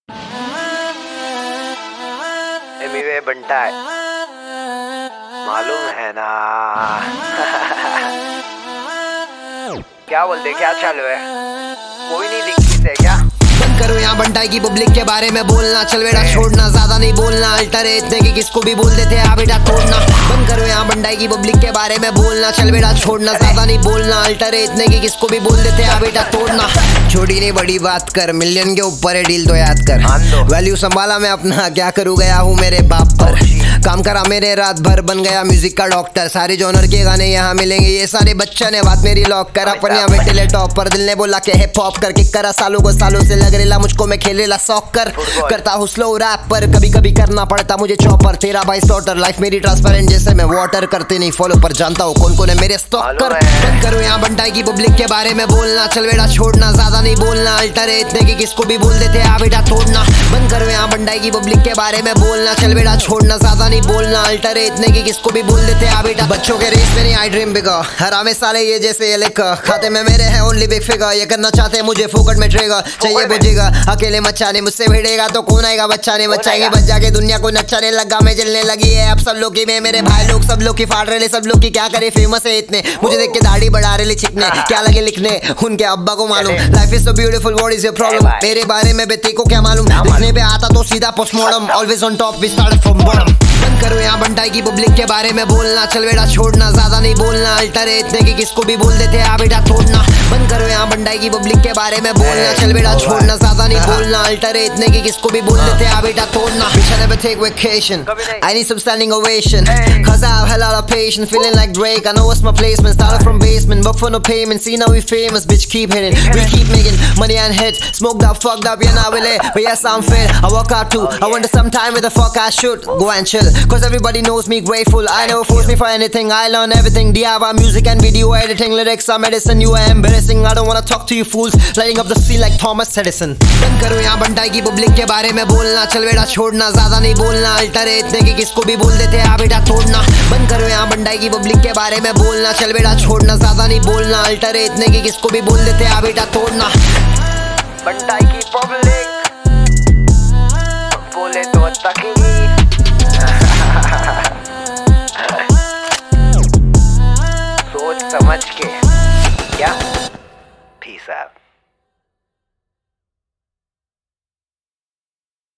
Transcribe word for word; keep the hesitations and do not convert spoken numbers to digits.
एमिवे बनता है, मालूम है ना। क्या बोलते, क्या चालू है? कोई नहीं दिखती है क्या? करो यहाँ बंटाई की पब्लिक के बारे में बोलना, चल बेटा छोड़ना, ज्यादा नहीं बोलना, अल्टर है इतने की किसको भी बोल देते हैं बेटा तोड़ना। बंद करो यहाँ बंटाई की पब्लिक के बारे में बोलना, चल बेटा छोड़ना, ज्यादा नहीं बोलना, अल्टर है इतने की किसको भी बोल देते हैं बेटा तोड़ना। छोटी नहीं बड़ी बात कर, मिलियन के ऊपर है डील तो याद कर, वैल्यू संभाला मैं अपना, क्या करूँ गया हूँ मेरे बाप पर, काम करा मेरे रात भर, बन गया म्यूजिक का डॉक्टर, सारे जॉनर के गाने यहाँ मिलेंगे, ये सारे बच्चे ने बात मेरी लॉक कर, अपन यहाँ बैठे ले टॉप पर, दिल ने बोला के हिप हॉप करके करा, सालों को सालों से लग रेला मुझको, मैं खेलेला सॉकर, करता हूँ स्लो रैप पर, कभी कभी करना पड़ता मुझे चॉपर, तेरा भाई स्लॉटर, लाइफ मेरी ट्रांसपेरेंट जैसे मैं वाटर, करते नहीं फॉलो पर जानता हूँ कौन कौन है मेरे स्टॉकर। बंद करो यहाँ बंटाई की पब्लिक के बारे में बोलना, चल बेटा छोड़ना, ज्यादा नहीं बोलना, अल्टर है इतने की किसको भी बोल देते हैं बेटा तोड़ना। बंद करो यहाँ बंटाई की पब्लिक के बारे में बोलना, चल बेटा छोड़ना, ज्यादा नहीं बोलना, अल्टर है इतने की किसको भी बोल देते हैं बेटा। बच्चों के रेस में नहीं आई ड्रीम बिगर, हरामे साले ये जैसे ये लिख, खाते में मेरे हैं ओनली बिग फिगर, ये करना चाहते हैं मुझे फोकट में ट्रेगर, चाहिए बुझेगा अकेले मचाने, मुझसे भिड़ेगा तो कौन आएगा बच्चाने, बच्चाएंगे बच जाके दुनिया को नचाने लगा, मैं जलने लगी है अब सब लोग की, मैं मेरे भाई लोग सब लोग की फाड़ रहे, सब लोग की क्या करे, फेमस है इतने, मुझे देख के दाढ़ी बढ़ा रहे छिकने, क्या लगे लिखने उनके अब्बा को मालूम, life is so beautiful what is your problem, मेरे बारे में बेटे को क्या मालूम, लिखने पे आता तो सीधा postmortem, always on top we start from bottom. बंद करो यहाँ बंटाई की पब्लिक के बारे में बोलना, चल बेटा छोड़ना, ज्यादा नहीं बोलना, अल्टर है इतने की किसको भी बोल देते हैं बेटा तोड़ना। बंद करो यहाँ बंटाई की पब्लिक के बारे में बोलना, चल बेटा छोड़ना, ज्यादा नहीं बोलना, अल्टर है इतने की किसको भी बोल देते हैं बेटा तोड़ना। Bitch, I never take vacation, I need some standing ovation, cause I have a lot of patience, feeling like Drake, I know what's my placement, started from basement, work for no payment, see now we famous, bitch keep hitting, we keep making money and hits, smoked up, fucked up, yeah now we lit, but yes I'm fit, I work out too, I wonder sometime where the fuck I should go and chill, cause everybody knows me grateful, I never force me for anything, I learn everything, D I Y music and video editing, lyrics are medicine, you are embarrassing, I don't wanna talk to you fools, lighting up the scene like Thomas Edison। बंद करो यहाँ बंटाई की public के बारे में बोलना, चल बेटा छोड़ना, ज्यादा नहीं बोलना, अल्टर है इतने की किसको भी बोल देते हैं बेटा तोड़ना। बंद करो यहाँ बंटाई की पब्लिक के बारे में बोलना, चल बेटा छोड़ना, ज्यादा नहीं बोलना, अल्टर है इतने की किसको भी बोल देते हैं बेटा तोड़ना। बंटाई की पब्लिक बोले तो तक